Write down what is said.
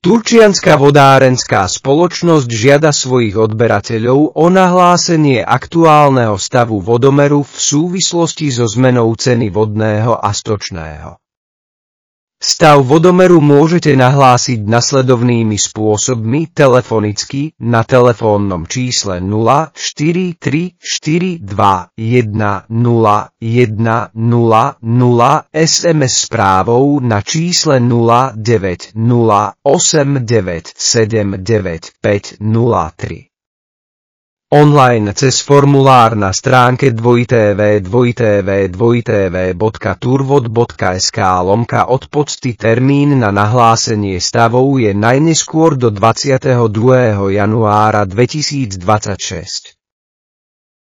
Turčianska vodárenská spoločnosť žiada svojich odberateľov o nahlásenie aktuálneho stavu vodomeru v súvislosti so zmenou ceny vodného a stočného. Stav vodomeru môžete nahlásiť nasledovnými spôsobmi: telefonicky na telefónnom čísle 043 42 10 100, SMS správou na čísle 09 089 795 03. Online cez formulár na stránke www.turvod.sk/odpočty. Termín na nahlásenie stavov je najneskôr do 22. januára 2026.